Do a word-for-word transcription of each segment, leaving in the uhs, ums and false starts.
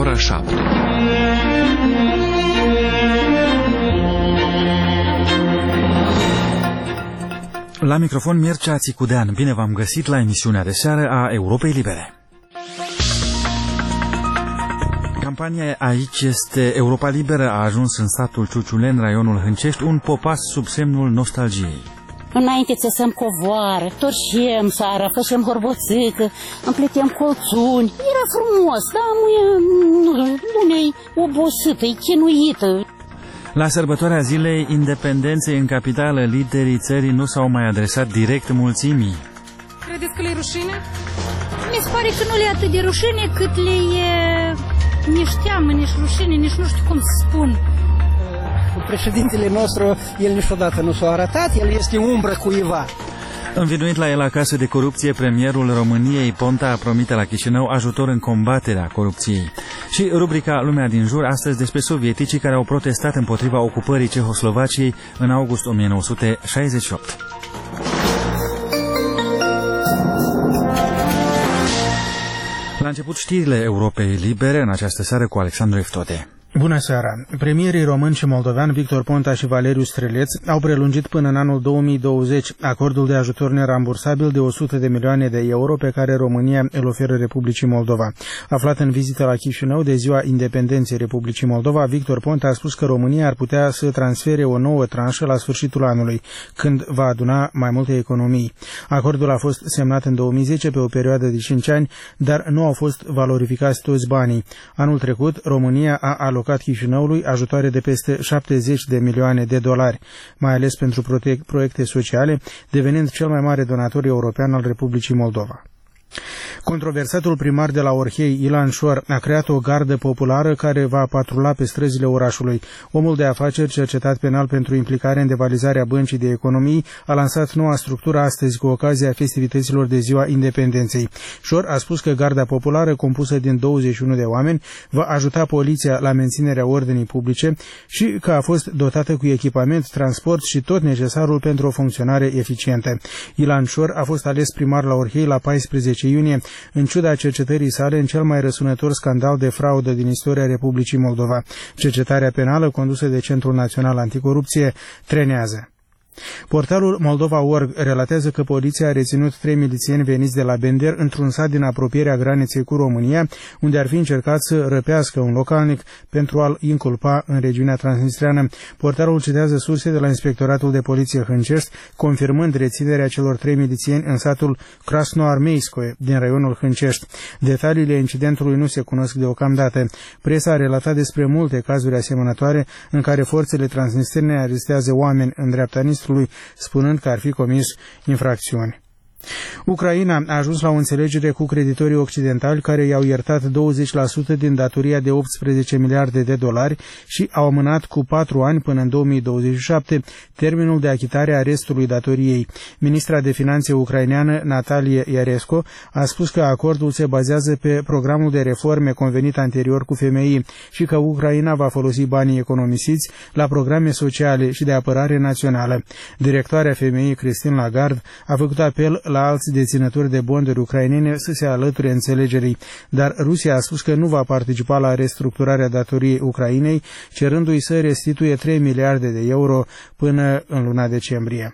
ora șapte. La microfon Mircea Țicudean. Bine v-am găsit la emisiunea de seară a Europei Libere. Campania Aici este Europa Liberă a ajuns în satul Ciuciulen, raionul Hâncești, un popas sub semnul nostalgiei. Înainte țesăm covoară, torșem sara, făcem horboțică, împletem colțuni. Era frumos, dar lumea-i obosită, e chinuită. La sărbătoarea zilei independenței în capitală, liderii țării nu s-au mai adresat direct mulțimii. Credeți că le-i rușine? Mi se pare că nu le-e atât de rușine cât le e nici teamă, nici rușine, nici nu știu cum să spun. Președintele nostru, el niciodată nu s-a arătat, el este umbră cuiva. Învinuit la el acasă de corupție, premierul României Ponta promite la Chișinău ajutor în combaterea corupției. Și rubrica Lumea din jur, astăzi despre sovieticii care au protestat împotriva ocupării Cehoslovaciei în august o mie nouă sute șaizeci și opt. La început știrile Europei Libere în această seară cu Alexandru Eftote. Bună seara! Premierii român și moldovean Victor Ponta și Valeriu Streleț au prelungit până în anul două mii douăzeci acordul de ajutor nerambursabil de o sută de milioane de euro pe care România îl oferă Republicii Moldova. Aflat în vizită la Chișinău de ziua independenței Republicii Moldova, Victor Ponta a spus că România ar putea să transfere o nouă tranșă la sfârșitul anului, când va aduna mai multe economii. Acordul a fost semnat în două mii zece pe o perioadă de cinci ani, dar nu au fost valorificați toți banii. Anul trecut, România a alocat Chișinăului ajutoare de peste șaptezeci de milioane de dolari, mai ales pentru proiecte sociale, devenind cel mai mare donator european al Republicii Moldova. Controversatul primar de la Orhei, Ilan Șor, a creat o gardă populară care va patrula pe străzile orașului. Omul de afaceri, cercetat penal pentru implicare în devalizarea Băncii de Economii, a lansat noua structură astăzi cu ocazia festivităților de ziua independenței. Șor a spus că garda populară, compusă din douăzeci și unu de oameni, va ajuta poliția la menținerea ordinii publice și că a fost dotată cu echipament, transport și tot necesarul pentru o funcționare eficientă. Ilan Șor a fost ales primar la Orhei la paisprezece iunie, în ciuda cercetării sale în cel mai răsunător scandal de fraudă din istoria Republicii Moldova. Cercetarea penală condusă de Centrul Național Anticorupție trenează. Portalul Moldova punct org relatează că poliția a reținut trei milițieni veniți de la Bender într-un sat din apropierea graniței cu România, unde ar fi încercat să răpească un localnic pentru a-l inculpa în regiunea transnistreană. Portalul citează surse de la Inspectoratul de Poliție Hâncești, confirmând reținerea celor trei milițieni în satul Krasnoarmeiskoe din raionul Hâncești. Detaliile incidentului nu se cunosc deocamdată. Presa a relatat despre multe cazuri asemănătoare în care forțele transnistrene arestează oameni în dreapta Nistrului, spunând că ar fi comis infracțiuni. Ucraina a ajuns la o înțelegere cu creditorii occidentali care i-au iertat douăzeci la sută din datoria de optsprezece miliarde de dolari și au amânat cu patru ani până în două mii douăzeci și șapte termenul de achitare a restului datoriei. Ministra de Finanțe ucraineană Natalie Iaresco a spus că acordul se bazează pe programul de reforme convenit anterior cu F M I și că Ucraina va folosi banii economisiți la programe sociale și de apărare națională. Directoarea F M I, Christine Lagarde, a făcut apel la alți deținători de bonduri ucrainene să se alăture înțelegerii, dar Rusia a spus că nu va participa la restructurarea datoriei Ucrainei, cerându-i să restituie trei miliarde de euro până în luna decembrie.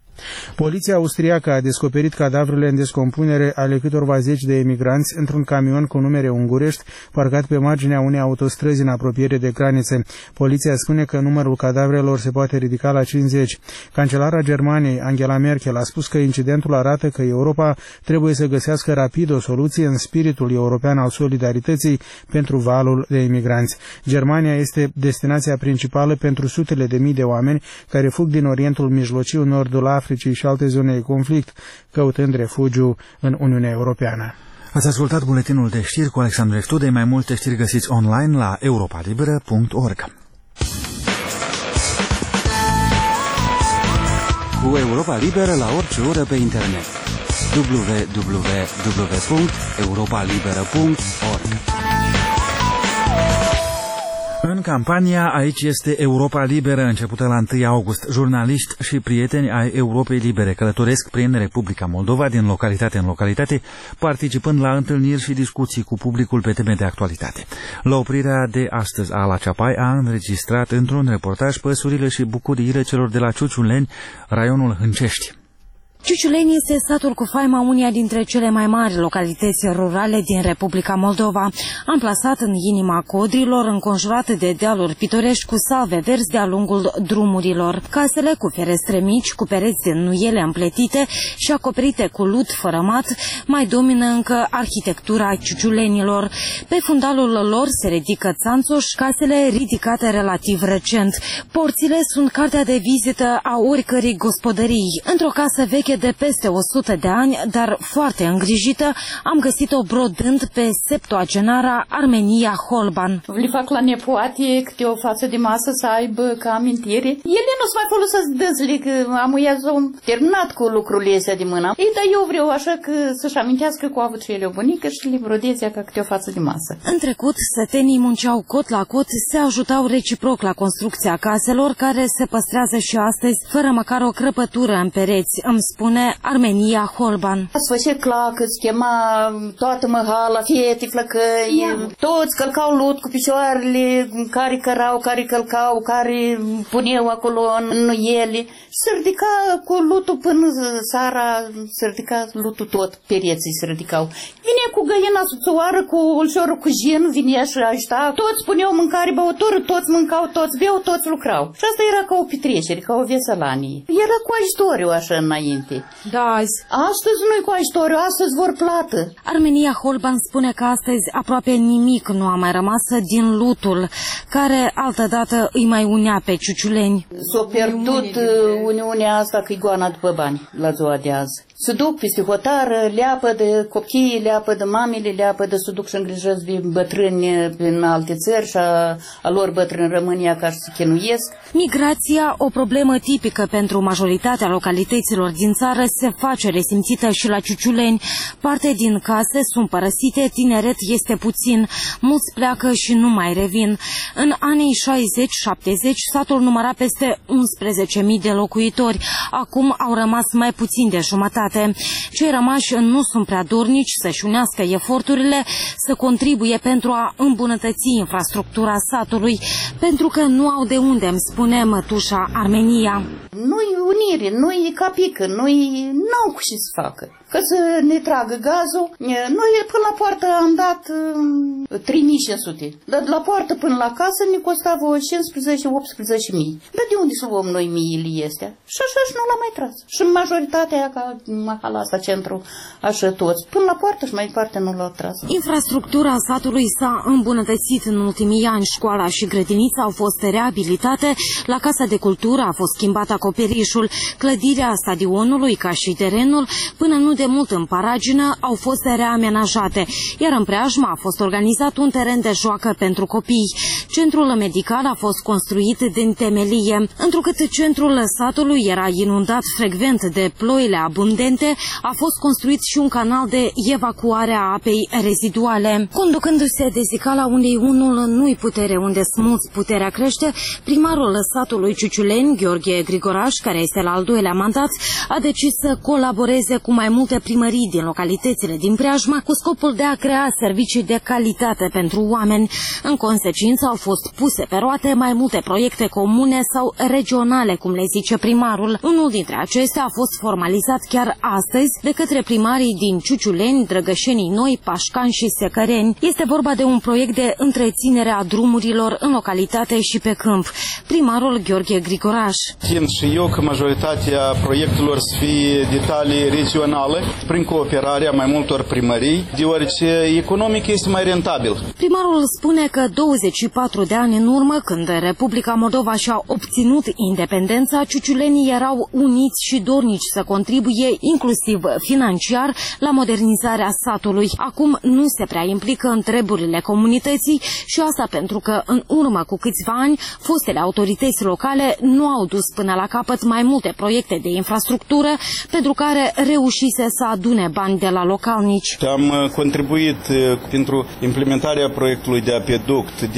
Poliția austriacă a descoperit cadavrele în descompunere ale câtorva zeci de emigranți într-un camion cu numere ungurești parcat pe marginea unei autostrăzi în apropiere de granițe. Poliția spune că numărul cadavrelor se poate ridica la cincizeci. Cancelara Germaniei, Angela Merkel, a spus că incidentul arată că Europa trebuie să găsească rapid o soluție în spiritul european al solidarității pentru valul de emigranți. Germania este destinația principală pentru sutele de mii de oameni care fug din Orientul Mijlociu, Nordul Africii și alte zone de conflict, căutând refugiu în Uniunea Europeană. Ați ascultat buletinul de știri cu Alexandru Eftude. Mai multe știri găsiți online la europa liberă punct org. Cu Europa Liberă la orice oră pe internet. w w w punct europa liberă punct org. În În campania Aici este Europa Liberă, începută la întâi august, jurnaliști și prieteni ai Europei Libere călătoresc prin Republica Moldova din localitate în localitate, participând la întâlniri și discuții cu publicul pe teme de actualitate. La oprirea de astăzi, Ala Ceapai a înregistrat într-un reportaj păsurile și bucuriile celor de la Ciuciuleni, raionul Hâncești. Ciuciuleni este satul cu faima uneia dintre cele mai mari localități rurale din Republica Moldova. Amplasat în inima codrilor, înconjurat de dealuri pitorești cu salve verzi de-a lungul drumurilor. Casele cu ferestre mici, cu pereți de nuiele împletite și acoperite cu lut fărămat, mai domină încă arhitectura ciuciulenilor. Pe fundalul lor se ridică țanțoși, casele ridicate relativ recent. Porțile sunt cartea de vizită a oricărei gospodării. Într-o casă veche de peste o sută de ani, dar foarte îngrijită, am găsit-o brodând pe septuagenara Armenia Holban. Le fac la nepoate câte o față de masă să aibă ca amintire. Ele nu se mai folosesc dânsele, că am terminat cu lucrurile astea de mână. Ei, dar eu vreau așa că să-și amintească că au avut și ele o bunică și le brodeze ca câte o față de masă. În trecut, sătenii munceau cot la cot, se ajutau reciproc la construcția caselor, care se păstrează și astăzi, fără măcar o crăpătură în pereți, îmi spune Armenia Holban. Se făcea clacă, se chema toată măhala, fete, flăcăi, toți călcau lut cu picioarele, care cărau, care călcau, care puneau acolo în nuiele. Se ridica cu lutul până seara, se ridica lutul tot, pereții se ridicau. Vinea cu găina subțoară, cu ulșorul cu jin, vinea și ajuta. Toți puneau mâncare, băutură, toți mâncau, toți beau, toți lucrau. Și asta era ca o petrecere, ca o veselanie. Era cu ajutoriu așa înainte. Da, azi. Astăzi nu-i cu ajutoriu, astăzi vor plată. Armenia Holban spune că astăzi aproape nimic nu a mai rămas din lutul, care altădată îi mai unea pe ciuciuleni. S-a pierdut uniunea asta cu igoana după bani la ziua de azi. Se duc peste hotară, leapă de copii, leapă de mamele, leapă de se duc și îngrijesc de bătrâni în alte țări și a, a lor bătrâni rămân acasă să chinuiesc. Migrația, o problemă tipică pentru majoritatea localităților din țară, se face resimțită și la Ciuciuleni. Parte din case sunt părăsite, tineret este puțin, mulți pleacă și nu mai revin. În anii șaizeci șaptezeci, satul număra peste unsprezece mii de locuitori, acum au rămas mai puțin de jumătate. Cei rămași nu sunt prea dornici să-și unească eforturile, să contribuie pentru a îmbunătăți infrastructura satului, pentru că nu au de unde, îmi spune mătușa Armenia. Nu-i unire, nu-i capică, nu-i n-au cu ce să facă. Că să ne tragă gazul, noi până la poartă am dat uh, trei mii cinci sute, dar de la poartă până la casă ne costa cincisprezece optsprezece mii. Dar de unde să luăm noi miile astea? Și așa și nu l-am mai tras. Și majoritatea ca mahala asta, centru, așa toți. Până la poartă și mai departe nu l-au tras. Infrastructura satului s-a îmbunătățit în ultimii ani. Școala și grădinița au fost reabilitate, la Casa de Cultură a fost schimbat acoperișul, clădirea stadionului ca și terenul, până nu de mult în paragină, au fost reamenajate, iar în preajmă a fost organizat un teren de joacă pentru copii. Centrul medical a fost construit din temelie. Întrucât centrul satului era inundat frecvent de ploile abundente, a fost construit și un canal de evacuare a apei reziduale. Conducându-se de zicala unei unul nu-i putere, unde smulți puterea crește, primarul satului Ciuciuleni, Gheorghe Grigoraș, care este la al doilea mandat, a decis să colaboreze cu mai multe primării din localitățile din preajmă cu scopul de a crea servicii de calitate pentru oameni. În consecință au fost puse pe roate mai multe proiecte comune sau regionale, cum le zice primarul. Unul dintre acestea a fost formalizat chiar astăzi de către primarii din Ciuciuleni, Drăgășenii Noi, Pașcani și Secăreni. Este vorba de un proiect de întreținere a drumurilor în localitate și pe câmp. Primarul Gheorghe Grigoraș. Țin și eu că majoritatea proiectelor să fie detalii regionale, prin cooperarea mai multor primării, deoarece economic este mai rentabil. Primarul spune că douăzeci și patru de ani în urmă, când Republica Moldova și-a obținut independența, ciuciulenii erau uniți și dornici să contribuie, inclusiv financiar, la modernizarea satului. Acum nu se prea implică în treburile comunității și asta pentru că în urmă cu câțiva ani, fostele autorități locale nu au dus până la capăt mai multe proiecte de infrastructură pentru care reușise să adune bani de la localnici. Am contribuit pentru implementarea proiectului de apeduct, de reparare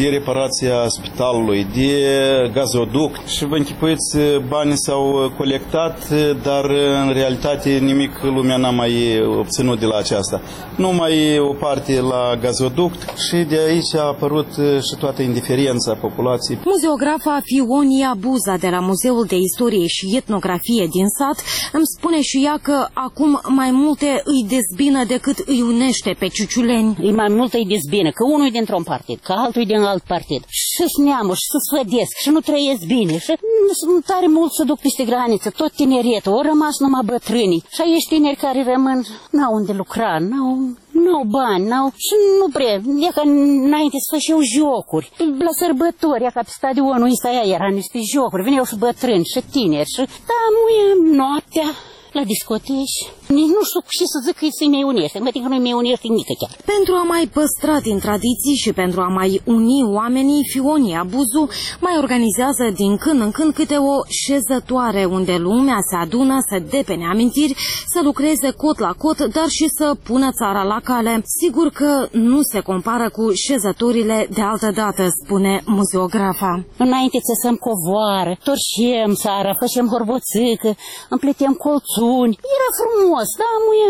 reparația spitalului, de gazoduct și vă închipuiți, banii s-au colectat, dar în realitate nimic lumea n-a mai obținut de la aceasta. Numai o parte la gazoduct și de aici a apărut și toată indiferența populației. Muzeografa Fionia Buza de la Muzeul de Istorie și Etnografie din sat îmi spune și ea că acum mai multe îi dezbină decât îi unește pe ciuciuleni. E mai mult îi dezbină, că unul e dintr-un partid, că altul e din alt partid. Și-s neamul, și se sfădesc, și nu trăiesc bine, și sunt tare mult să duc peste graniță, tot tineretul, au rămas numai bătrânii. Și aici tineri care rămân, n-au unde lucra, n-au... N-au bani, n-au... și nu prea. E ca înainte să faceau jocuri. La sărbători, e ca pe stadionul ăsta era niște jocuri. Veneau și bătrâni și tineri și... Da, muie noaptea la discoteci. Nici nu știu ce să zic că să-i mai unește. Mă că nu-i mai unește nică chiar. Pentru a mai păstra din tradiții și pentru a mai uni oamenii, Fionia Buzu mai organizează din când în când câte o șezătoare unde lumea se adună să depene amintiri, să lucreze cot la cot, dar și să pună țara la cale. Sigur că nu se compară cu șezătorile de altă dată, spune muzeografa. Înainte să săm covoară, torșem seara, făcem horboțică, împletem colțuni. Era frumos. Da, muie,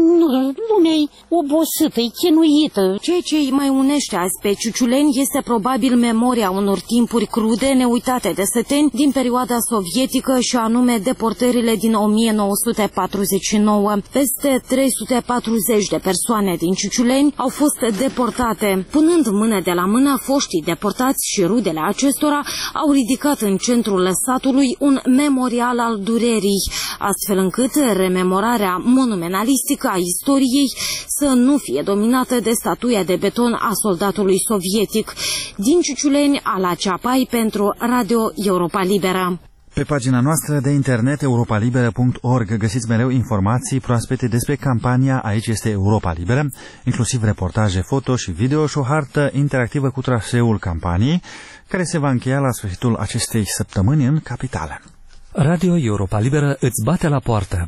lumea-i obosită, e chinuită. Ceea ce îi mai unește azi pe ciuciuleni este probabil memoria unor timpuri crude, neuitate de săteni din perioada sovietică și anume deportările din o mie nouă sute patruzeci și nouă. Peste trei sute patruzeci de persoane din ciuciuleni au fost deportate. Punând mână de la mână, foștii deportați și rudele acestora au ridicat în centrul satului un memorial al durerii, astfel încât rememorarea monumentalistică a istoriei să nu fie dominată de statuia de beton a soldatului sovietic. Din Ciuciuleni, Ala Ceapai pentru Radio Europa Liberă. Pe pagina noastră de internet europa liberă punct org găsiți mereu informații proaspete despre campania Aici este Europa Liberă, inclusiv reportaje foto și video și o hartă interactivă cu traseul campaniei, care se va încheia la sfârșitul acestei săptămâni în capitală. Radio Europa Liberă îți bate la poartă.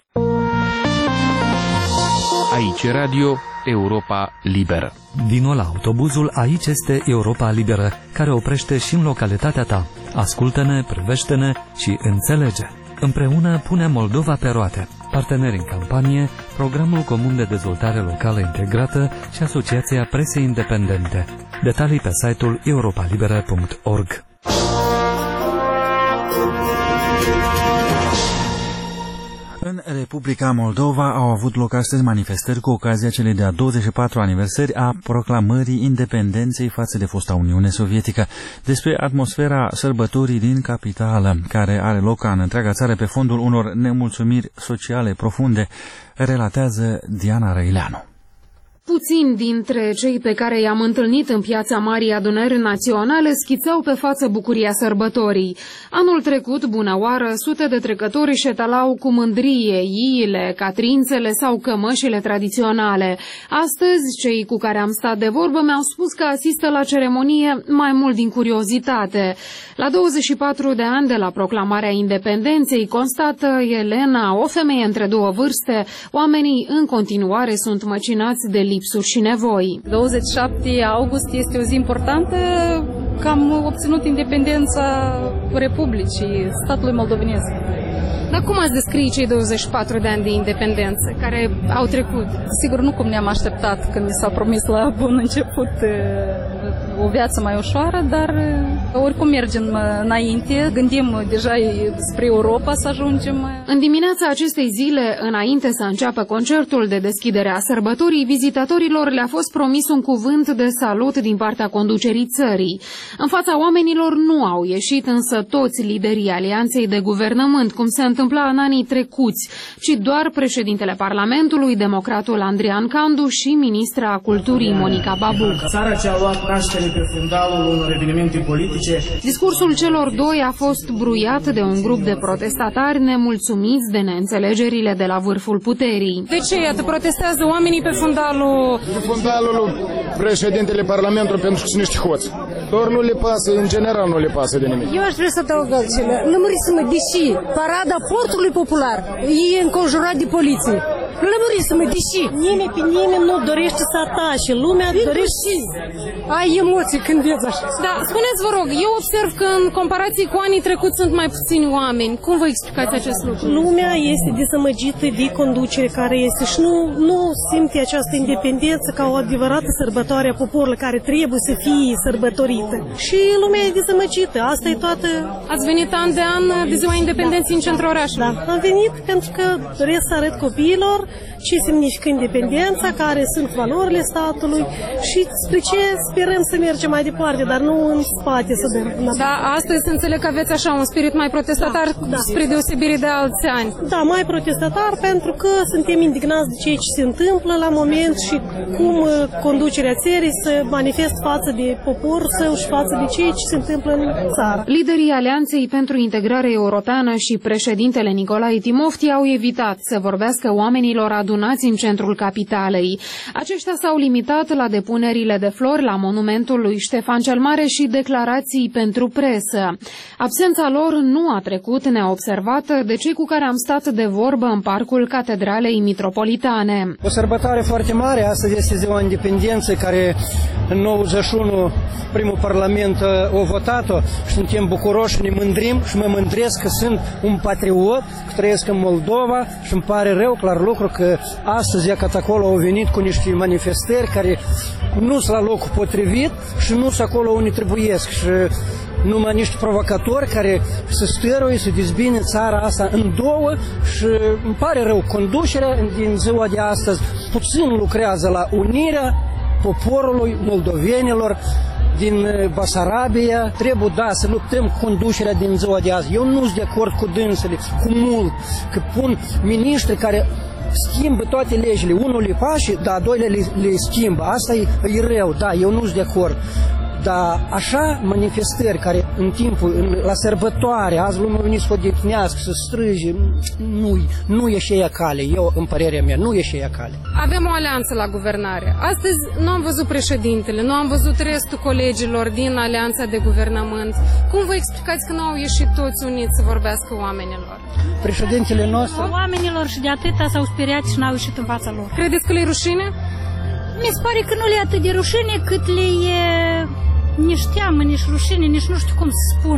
Aici Radio Europa Liberă. Vino la autobuzul Aici este Europa Liberă, care oprește și în localitatea ta. Ascultă-ne, privește-ne și înțelege. Împreună punem Moldova pe roate. Parteneri în campanie, Programul Comun de Dezvoltare Locală Integrată și Asociația Presei Independente. Detalii pe site-ul europa liberă punct org. În Republica Moldova au avut loc astăzi manifestări cu ocazia celei de-a douăzeci și patra aniversări a proclamării independenței față de fosta Uniune Sovietică. Despre atmosfera sărbătorii din capitală, care are loc în întreaga țară pe fondul unor nemulțumiri sociale profunde, relatează Diana Răileanu. Puțini dintre cei pe care i-am întâlnit în piața Marii Adunări Naționale schițau pe față bucuria sărbătorii. Anul trecut, bună oară, sute de trecători își etalau cu mândrie iile, catrințele sau cămășile tradiționale. Astăzi, cei cu care am stat de vorbă mi-au spus că asistă la ceremonie mai mult din curiozitate. La douăzeci și patru de ani de la proclamarea independenței, constată Elena, o femeie între două vârste, oamenii în continuare sunt măcinați de lipsuri și nevoi. douăzeci și șapte august este o zi importantă, că am obținut independența Republicii statului moldovenesc. Dar cum ați descrie cei douăzeci și patru de ani de independență care au trecut? Sigur, nu cum ne-am așteptat când mi s-a promis la bun început o viață mai ușoară, dar oricum mergem înainte, gândim deja spre Europa să ajungem. În dimineața acestei zile, înainte să înceapă concertul de deschidere a sărbătorii, vizitatorilor le-a fost promis un cuvânt de salut din partea conducerii țării. În fața oamenilor nu au ieșit însă toți liderii alianței de guvernământ, cum se întâmpla în anii trecuți, ci doar președintele Parlamentului, democratul Andrian Candu și ministra Culturii Monica Babuc. Țara ce a luat naștere pe fundalul unor evenimente politice. Discursul celor doi a fost bruiat de un grup de protestatari nemulțumiți de neînțelegerile de la vârful puterii. De ce, iată, protestează oamenii pe fundalul... Pe fundalul președintele Parlamentului pentru că sunt niște hoți. Doar nu le pasă, în general nu le pasă de nimic. Eu aș vrea să adaug altceva. Lămuriți-mă, deși parada portului popular e înconjurat de poliție. Lămuriți-mă, deși nimeni pe nimeni nu dorește să atace, lumea dorește... Ai emoții când vezi așa. Da, spuneți, vă rog, eu observ că în comparație cu anii trecuți sunt mai puțini oameni. Cum vă explicați acest lucru? Lumea este dezamăgită de conducere care este și nu, nu simte această independență ca o adevărată sărbătoare a poporului care trebuie să fie sărbătorită. Și lumea e dezamăgită, asta e toată... Ați venit an de an de ziua independenței în centrul orașului? Da, am venit pentru că doresc să arăt copiilor ce semnifică independența, care sunt valorile statului și spre ce sperăm să mergem mai departe, dar nu în spate să dăm. Da, astăzi înțeleg că aveți așa un spirit mai protestatar, da, da, spre deosebire de alți ani. Da, mai protestatar pentru că suntem indignați de ceea ce se întâmplă la moment și cum conducerea țării se manifestă față de poporul său și față de ceea ce se întâmplă în țară. Liderii Alianței pentru Integrare Europeană și președintele Nicolae Timofti au evitat să vorbească oamenilor adunați în centrul capitalei. Aceștia s-au limitat la depunerile de flori la monumentul lui Ștefan cel Mare și declarații pentru presă. Absența lor nu a trecut neobservată de cei cu care am stat de vorbă în parcul Catedralei Mitropolitane. O sărbătoare foarte mare, astăzi este ziua independenței care în nouăzeci și unu primul parlament a votat-o și suntem bucuroși, ne mândrim și mă mândresc că sunt un patriot, că trăiesc în Moldova și îmi pare rău, clar lucru, că astăzi, iată, acolo au venit cu niște manifestări care nu sunt la locul potrivit și nu sunt acolo unde trebuiesc și numai niște provocatori care să stăruie, să dezbine țara asta în două și îmi pare rău, conducerea din ziua de astăzi puțin lucrează la unirea poporului moldovenilor din Basarabia. Trebuie, da, să luptăm cu conducerea din ziua de azi. Eu nu sunt de acord cu dânsele, cu mult, că pun miniștri care schimbă toate legile. Unul le face, dar doilea le, le schimbă. Asta e, e rău, da, eu nu sunt de acord. Dar așa manifestări care în timpul, în, la sărbătoare, azi lumea veni să o detnească, să strâge, nu, nu e și ea cale, eu, în părerea mea, nu e și ea cale. Avem o alianță la guvernare. Astăzi nu am văzut președintele, nu am văzut restul colegilor din alianța de guvernământ. Cum vă explicați că nu au ieșit toți uniți să vorbească oamenilor? Președintele nostru... Oamenilor și de atâta s-au speriat și n-au ieșit în fața lor. Credeți că le-i rușine? Mi se pare că nu le e atât de rușine cât le e... nici teamă, nici rușine, nici nu știu cum să spun.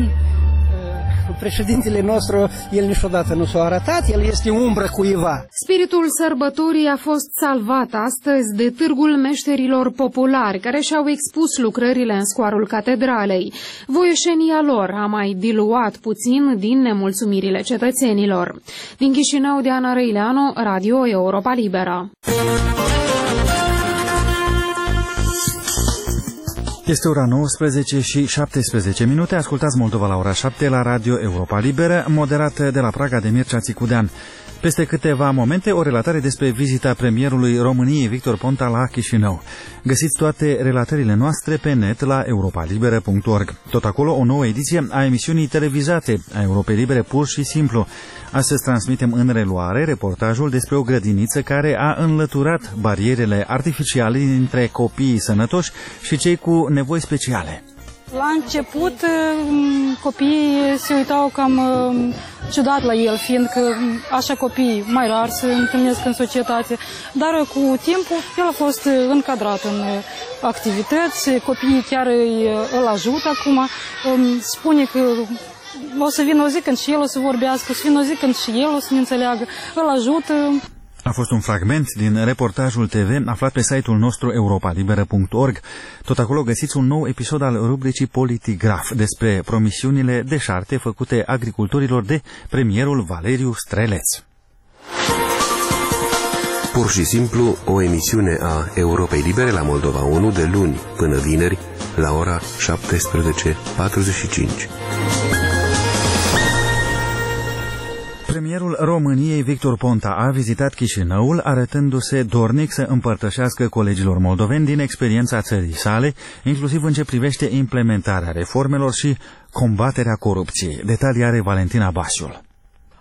Președintele nostru, el niciodată nu s-a arătat, el este umbră cuiva. Spiritul sărbătorii a fost salvat astăzi de Târgul Meșterilor Populari, care și-au expus lucrările în scoarul catedralei. Voieșenia lor a mai diluat puțin din nemulțumirile cetățenilor. Din Chișinău, Diana Răileanu, Radio Europa Liberă. Este ora nouăsprezece și șaptesprezece minute. Ascultați Moldova la ora șapte la Radio Europa Liberă, moderată de la Praga de Mircea Țicudean. Peste câteva momente, o relatare despre vizita premierului României, Victor Ponta, la Chișinău. Găsiți toate relatările noastre pe net la europa liberă punct org. Tot acolo, o nouă ediție a emisiunii televizate a Europei Libere, pur și simplu. Astăzi transmitem în reluare reportajul despre o grădiniță care a înlăturat barierele artificiale dintre copiii sănătoși și cei cu nevoi speciale. La început, copiii se uitau cam ciudat la el, fiindcă așa copii mai rar se întâlnesc în societate, dar cu timpul el a fost încadrat în activități, copiii chiar îl ajută acum, spune că o să vină o zi când și el o să vorbească, o să vină o zi când și el o să ne înțeleagă, îl ajută. A fost un fragment din reportajul T V aflat pe site-ul nostru europa liberă punct org. Tot acolo găsiți un nou episod al rubricii Politigraf despre promisiunile deșarte făcute agricultorilor de premierul Valeriu Streleț. Pur și simplu, o emisiune a Europei Libere la Moldova unu de luni până vineri la ora șaptesprezece patruzeci și cinci. Premierul României, Victor Ponta, a vizitat Chișinăul, arătându-se dornic să împărtășească colegilor moldoveni din experiența țării sale, inclusiv în ce privește implementarea reformelor și combaterea corupției. Detalii are Valentina Basiul.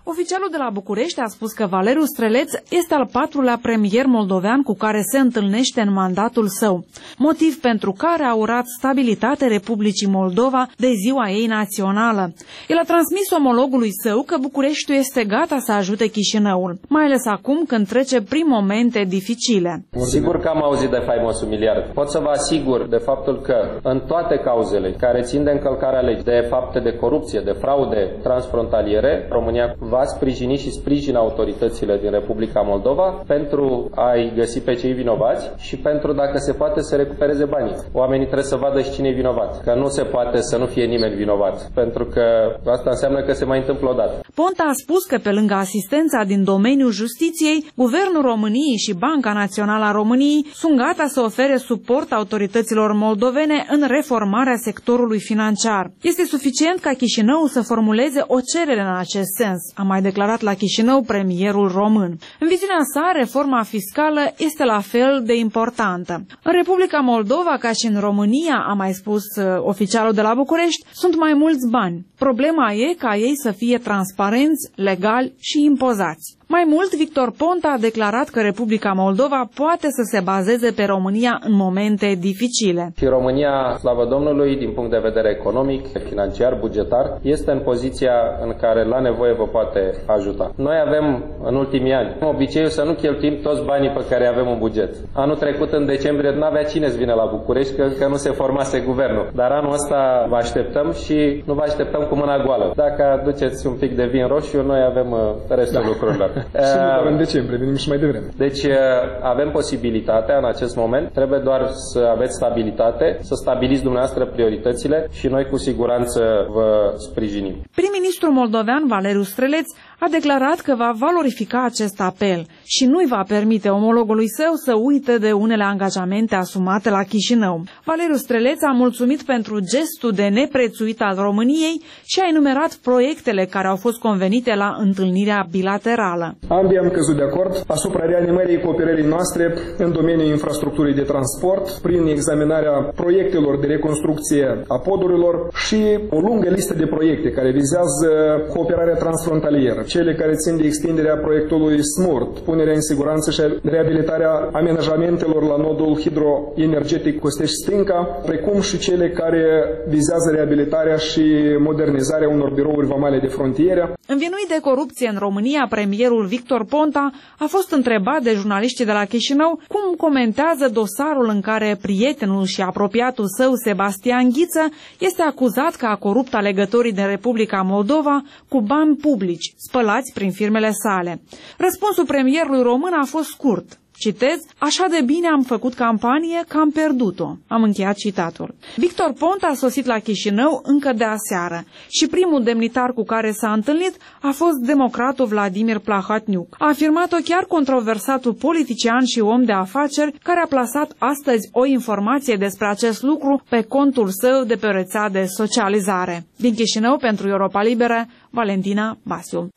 Oficialul de la București a spus că Valeriu Streleț este al patrulea premier moldovean cu care se întâlnește în mandatul său, motiv pentru care a urat stabilitate Republicii Moldova de ziua ei națională. El a transmis omologului său că Bucureștiul este gata să ajute Chișinăul, mai ales acum când trece prin momente dificile. Sigur că am auzit de faimosul miliard. Pot să vă asigur de faptul că în toate cauzele care țin de încălcarea legii, de fapte de corupție, de fraude transfrontaliere, România va sprijini și sprijină autoritățile din Republica Moldova pentru a-i găsi pe cei vinovați și pentru, dacă se poate, să recupereze banii. Oamenii trebuie să vadă și cine e vinovat, că nu se poate să nu fie nimeni vinovat, pentru că asta înseamnă că se mai întâmplă odată. Ponta a spus că pe lângă asistența din domeniul justiției, Guvernul României și Banca Națională a României sunt gata să ofere suport autorităților moldovene în reformarea sectorului financiar. Este suficient ca Chișinău să formuleze o cerere în acest sens, a mai declarat la Chișinău premierul român. În viziunea sa, reforma fiscală este la fel de importantă. În Republica Moldova, ca și în România, a mai spus uh, oficialul de la București, sunt mai mulți bani. Problema e ca ei să fie transparenți, legali și impozați. Mai mult, Victor Ponta a declarat că Republica Moldova poate să se bazeze pe România în momente dificile. Și România, slavă Domnului, din punct de vedere economic, financiar, bugetar, este în poziția în care la nevoie vă poate ajuta. Noi avem în ultimii ani obiceiul să nu cheltuim toți banii pe care avem în buget. Anul trecut, în decembrie, n-avea cine să vină la București, că, că nu se formase guvernul. Dar anul ăsta vă așteptăm și nu vă așteptăm cu mâna goală. Dacă aduceți un pic de vin roșu, noi avem restul da. lucrurilor. Și nu doar în decembrie, venim și mai devreme. Deci avem posibilitatea în acest moment, trebuie doar să aveți stabilitate, să stabiliți dumneavoastră prioritățile și noi cu siguranță vă sprijinim. Prim-ministrul moldovean Valeriu Streleț a declarat că va valorifica acest apel și nu-i va permite omologului său să uite de unele angajamente asumate la Chișinău. Valeriu Streleț a mulțumit pentru gestul de neprețuit al României și a enumerat proiectele care au fost convenite la întâlnirea bilaterală. Ambii am căzut de acord asupra reanimării cooperării noastre în domeniul infrastructurii de transport, prin examinarea proiectelor de reconstrucție a podurilor și o lungă listă de proiecte care vizează cooperarea transfrontalieră, cele care țin de extinderea proiectului SMURT, punerea în siguranță și reabilitarea amenajamentelor la nodul hidroenergetic Costești-Stânca, precum și cele care vizează reabilitarea și modernizarea unor birouri vamale de frontieră. Învinuit de corupție în România, premierul Victor Ponta a fost întrebat de jurnaliștii de la Chișinău cum comentează dosarul în care prietenul și apropiatul său, Sebastian Ghiță, este acuzat că a corupt alegătorii din Republica Moldova cu bani publici, spălați prin firmele sale. Răspunsul premierului român a fost scurt. Citez, așa de bine am făcut campanie că am pierdut-o. Am încheiat citatul. Victor Ponta a sosit la Chișinău încă de aseară și primul demnitar cu care s-a întâlnit a fost democratul Vladimir Plahatniuc. A afirmat-o chiar controversatul politician și om de afaceri care a plasat astăzi o informație despre acest lucru pe contul său de pe rețea de socializare. Din Chișinău, pentru Europa Liberă, Valentina Basiu.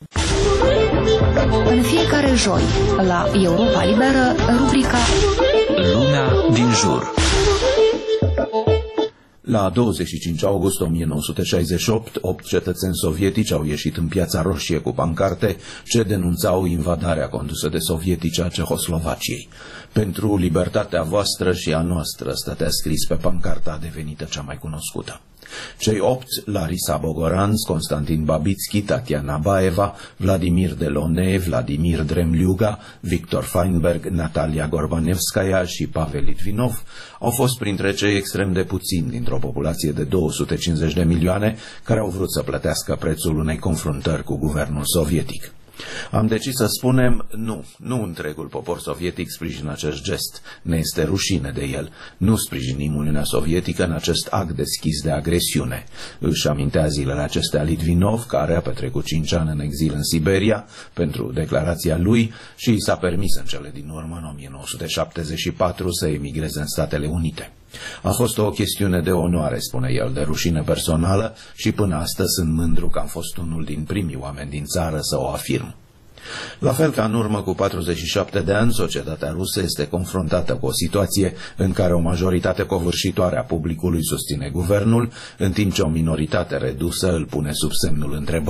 În fiecare joi, la Europa Liberă, rubrica Lumea din jur. La douăzeci și cinci august o mie nouă sute șaizeci și opt, opt cetățeni sovietici au ieșit în Piața Roșie cu pancarte ce denunțau invadarea condusă de sovietici a Cehoslovaciei. Pentru libertatea voastră și a noastră, stătea scris pe pancarta devenită cea mai cunoscută. Cei opt, Larisa Bogoranț, Constantin Babitski, Tatiana Baeva, Vladimir Delone, Vladimir Dremliuga, Victor Feinberg, Natalia Gorbanevskaya și Pavel Litvinov, au fost printre cei extrem de puțini dintr-o populație de două sute cincizeci de milioane care au vrut să plătească prețul unei confruntări cu guvernul sovietic. Am decis să spunem, nu, nu întregul popor sovietic sprijină acest gest, ne este rușine de el, nu sprijinim Uniunea Sovietică în acest act deschis de agresiune. Își amintea zilele acestea Litvinov, care a petrecut cinci ani în exil în Siberia pentru declarația lui și i s-a permis în cele din urmă, în o mie nouă sute șaptezeci și patru, să emigreze în Statele Unite. A fost o chestiune de onoare, spune el, de rușine personală și până astăzi sunt mândru că am fost unul din primii oameni din țară să o afirm. La fel ca în urmă cu patruzeci și șapte de ani, societatea rusă este confruntată cu o situație în care o majoritate covârșitoare a publicului susține guvernul, în timp ce o minoritate redusă îl pune sub semnul întrebării.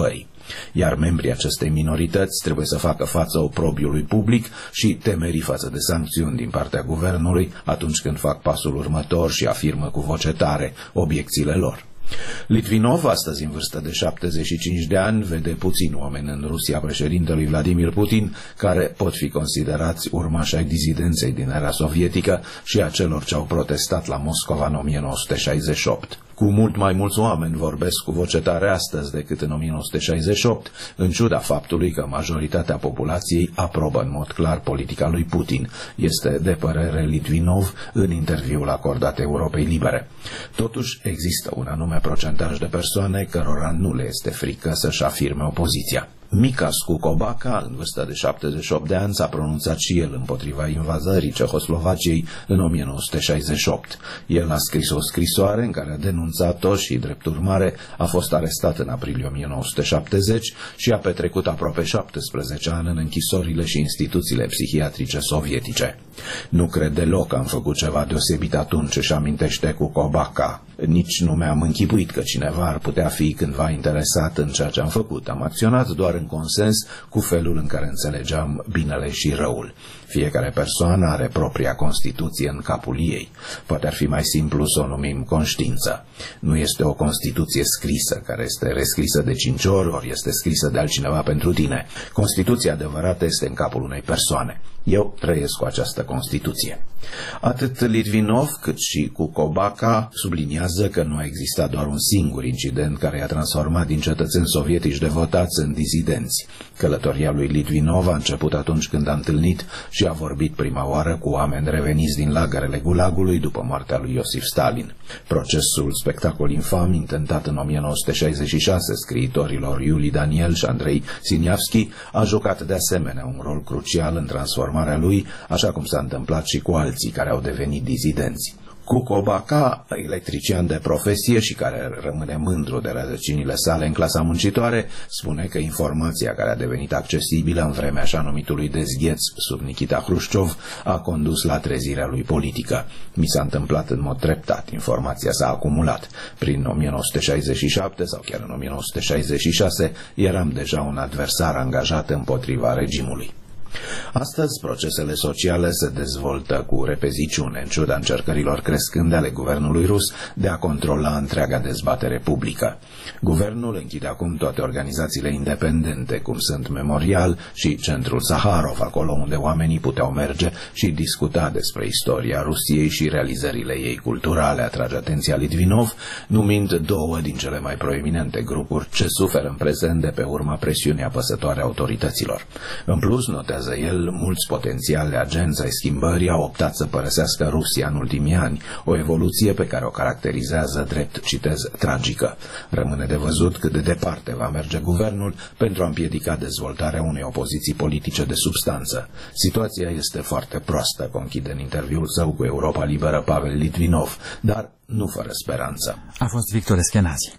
iar membrii acestei minorități trebuie să facă față oprobiului public și temerii față de sancțiuni din partea guvernului atunci când fac pasul următor și afirmă cu voce tare obiecțiile lor. Litvinov, astăzi în vârstă de șaptezeci și cinci de ani, vede puțini oameni în Rusia președintelui Vladimir Putin care pot fi considerați urmași ai dizidenței din era sovietică și a celor ce au protestat la Moscova în o mie nouă sute șaizeci și opt. Cu mult mai mulți oameni vorbesc cu voce tare astăzi decât în o mie nouă sute șaizeci și opt, în ciuda faptului că majoritatea populației aprobă în mod clar politica lui Putin, este de părere Litvinov în interviul acordat Europei Libere. Totuși, există un anume procentaj de persoane cărora nu le este frică să-și afirme opoziția. Micas Kukobaca, în vârstă de șaptezeci și opt de ani, s-a pronunțat și el împotriva invazării Cehoslovaciei în o mie nouă sute șaizeci și opt. El a scris o scrisoare în care a denunțat-o și, drept urmare, a fost arestat în aprilie o mie nouă sute șaptezeci și a petrecut aproape șaptesprezece ani în închisorile și instituțiile psihiatrice sovietice. Nu cred deloc că am făcut ceva deosebit atunci, își amintește Kukobaca. Nici nu mi-am închipuit că cineva ar putea fi cândva interesat în ceea ce am făcut. Am acționat doar în consens cu felul în care înțelegeam binele și răul. Fiecare persoană are propria Constituție în capul ei. Poate ar fi mai simplu să o numim conștiință. Nu este o Constituție scrisă, care este rescrisă de cinci ori, ori este scrisă de altcineva pentru tine. Constituția adevărată este în capul unei persoane. Eu trăiesc cu această Constituție. Atât Litvinov cât și Kukobaca subliniază că nu a existat doar un singur incident care i-a transformat din cetățeni sovietici devotați în dizidenți. Călătoria lui Litvinov a început atunci când a întâlnit și a vorbit prima oară cu oameni reveniți din lagărele Gulagului după moartea lui Iosif Stalin. Procesul spectacol infam intentat în o mie nouă sute șaizeci și șase scriitorilor Iuli Daniel și Andrei Siniavski a jucat de asemenea un rol crucial în transformarea lui, așa cum s-a întâmplat și cu alții care au devenit dizidenți. Kukobaca, electrician de profesie și care rămâne mândru de rădăcinile sale în clasa muncitoare, spune că informația care a devenit accesibilă în vremea așa numitului dezgheț sub Nikita Hrușciov a condus la trezirea lui politică. Mi s-a întâmplat în mod treptat, informația s-a acumulat. Prin o mie nouă sute șaizeci și șapte sau chiar în o mie nouă sute șaizeci și șase eram deja un adversar angajat împotriva regimului. Astăzi, procesele sociale se dezvoltă cu repeziciune, în ciuda încercărilor crescânde ale guvernului rus de a controla întreaga dezbatere publică. Guvernul închide acum toate organizațiile independente, cum sunt Memorial și Centrul Saharov, acolo unde oamenii puteau merge și discuta despre istoria Rusiei și realizările ei culturale, atrage atenția Litvinov, numind două din cele mai proeminente grupuri ce suferă în prezent de pe urma presiunii apăsătoare a autorităților. În plus, notează el, mulți potențiali agenți ai schimbării au optat să părăsească Rusia în ultimii ani, o evoluție pe care o caracterizează drept, citez, tragică. Rămâne de văzut cât de departe va merge guvernul pentru a împiedica dezvoltarea unei opoziții politice de substanță. Situația este foarte proastă, conchide în interviul său cu Europa Liberă Pavel Litvinov, dar nu fără speranță. A fost Victor Eschenazi.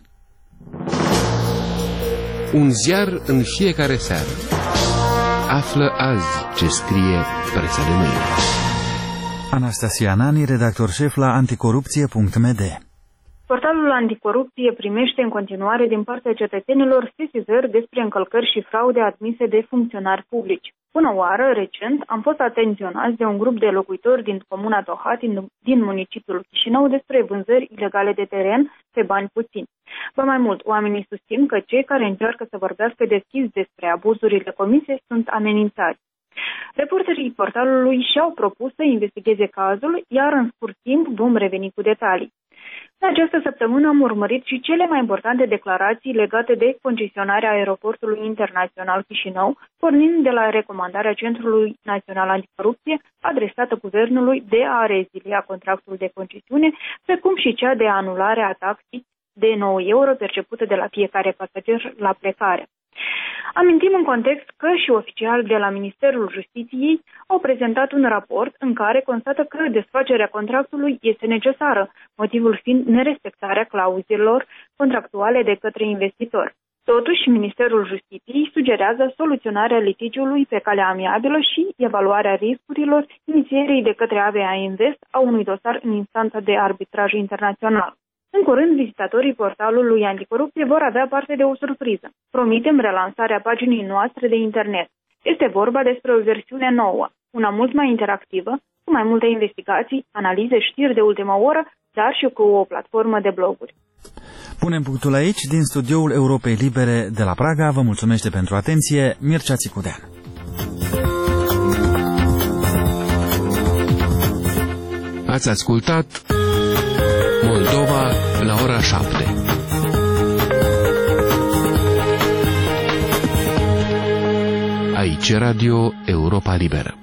Un ziar în fiecare seară. Află azi ce scrie presa de mâine. Anastasia Nani, redactor șef la anticorupție punct m d. Portalul Anticorupție primește în continuare din partea cetățenilor sesizări despre încălcări și fraude admise de funcționari publici. Până oară, recent, am fost atenționați de un grup de locuitori din comuna Tohat, din municipiul Chișinău, despre vânzări ilegale de teren pe bani puțini. Ba mai mult, oamenii susțin că cei care încearcă să vorbească deschis despre abuzurile comise sunt amenințați. Reporterii portalului și-au propus să investigheze cazul, iar în scurt timp vom reveni cu detalii. În această săptămână am urmărit și cele mai importante declarații legate de concesionarea aeroportului internațional Chișinău, pornind de la recomandarea Centrului Național Anticorupție adresată guvernului de a rezilia contractul de concesiune, precum și cea de anulare a taxei de nouă euro percepută de la fiecare pasager la plecare. Amintim în context că și oficiali de la Ministerul Justiției au prezentat un raport în care constată că desfacerea contractului este necesară, motivul fiind nerespectarea clauzelor contractuale de către investitor. Totuși, Ministerul Justiției sugerează soluționarea litigiului pe calea amiabilă și evaluarea riscurilor inițierii de către A V A Invest a unui dosar în instanța de arbitraj internațional. În curând, vizitatorii portalului anticorupție vor avea parte de o surpriză. Promitem relansarea paginii noastre de internet. Este vorba despre o versiune nouă, una mult mai interactivă, cu mai multe investigații, analize, știri de ultimă oră, dar și cu o platformă de bloguri. Punem punctul aici. Din studioul Europei Libere de la Praga vă mulțumește pentru atenție Mircea Țicudean. Ați ascultat Moldova la ora șapte. Aici Radio Europa Liberă.